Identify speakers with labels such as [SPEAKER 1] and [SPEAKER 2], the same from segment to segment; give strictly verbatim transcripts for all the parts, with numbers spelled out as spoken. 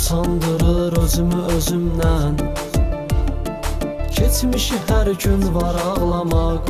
[SPEAKER 1] Usandırır özümü özümdən, keçmişi hər gün var ağlamaq.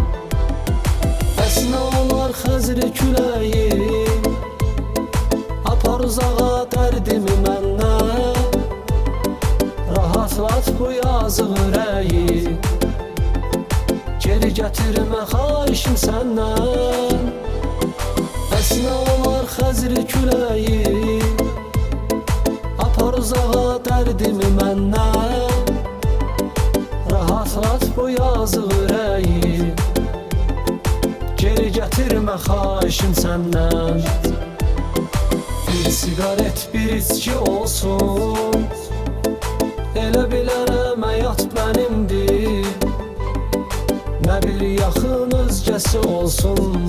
[SPEAKER 1] Əsnə olar xəzri küləyi, apar uzağa dərdimi məndən. Rahatlat bu yazıq ürəyi, geri gətirmə xahişim səndən. Əsnə olar xəzri küləyi, apar uzağa dərdimi məndən. Rahatlat bu yazıq ürəyi, geri gətirmə xahişim səndən. Bir sigaret, bir içki olsun, elə bilərəm həyat mənimdir. Nə bir yaxın özgəsi olsun,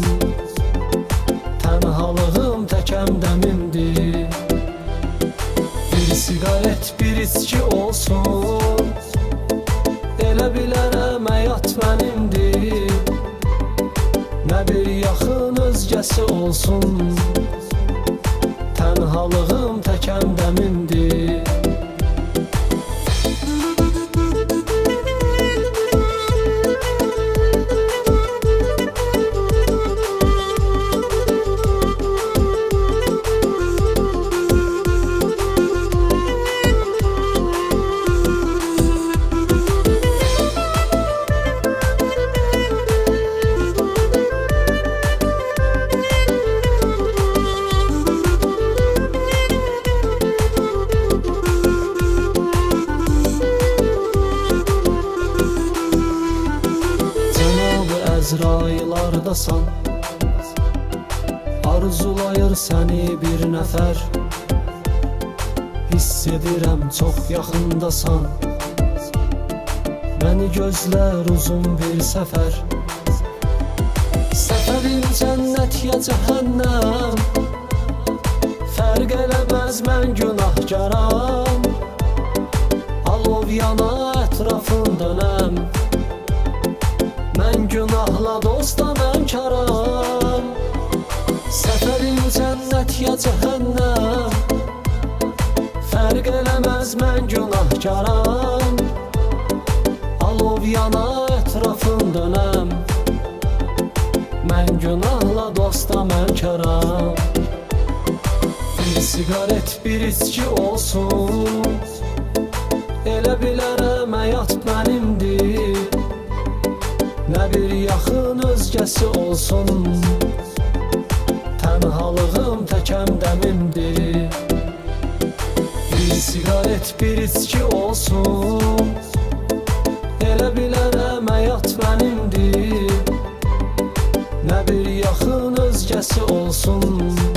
[SPEAKER 1] tənhalığım tək əmdəmimdir. Bir sigaret, bir içki olsun, elə bilərəm həyat mənimdir. Nə bir yaxın özgəsi olsun, tənhalığım tək əmdəmimdir. Əzrailardasan, arzulayır səni bir nəfər. Hiss edirəm çox yaxındasan, məni gözlər uzun bir səfər. Səfərin cənnət ya cəhənnəm, fərq eləməz mən günahkaram. Alov yana ətrafın dönəm, mən günahla dosta mən karam. Səfərin cənnət ya cəhənnəm, fərq eləməz mən günahkaram. Alov yana ətrafın dönəm, mən günahla dosta mən karam. Bir sigaret, bir içki olsun, elə bilərəm həyat mənimdir. Nə bir yaxın özgəsi olsun, tənhalığım tək əmdəmimdir. Bir sigaret, bir içki olsun, elə bilərəm həyat mənimdir. Nə bir yaxın özgəsi olsun,